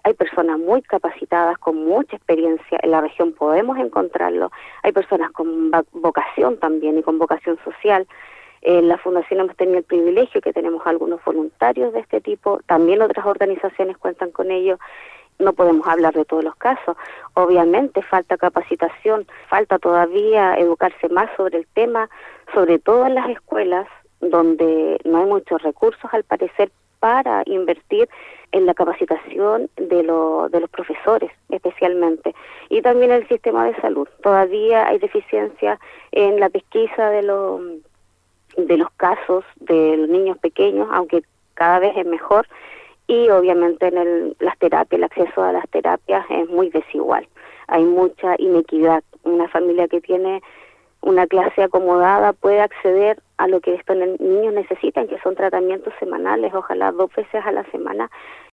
hay personas muy capacitadas, con mucha experiencia, en la región podemos encontrarlo, hay personas con vocación también y con vocación social. En la Fundación hemos tenido el privilegio que tenemos algunos voluntarios de este tipo, también otras organizaciones cuentan con ello. No podemos hablar de todos los casos. Obviamente falta capacitación, falta todavía educarse más sobre el tema, sobre todo en las escuelas, donde no hay muchos recursos al parecer para invertir en la capacitación de los profesores especialmente, y también el sistema de salud. Todavía hay deficiencia en la pesquisa de los casos de los niños pequeños, aunque cada vez es mejor, y obviamente en las terapias, el acceso a las terapias es muy desigual. Hay mucha inequidad. Una familia que tiene una clase acomodada puede acceder a lo que estos niños necesitan, que son tratamientos semanales, ojalá 2 veces a la semana,